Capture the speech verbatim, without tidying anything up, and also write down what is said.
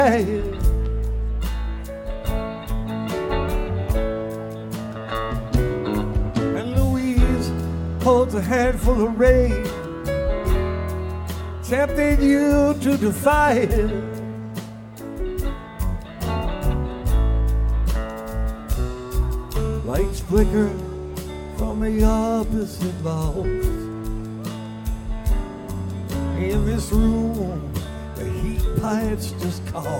And Louise holds a handful of rain, tempting you to defy it. Lights flicker from the opposite walls. In this room, the heat pipes just call.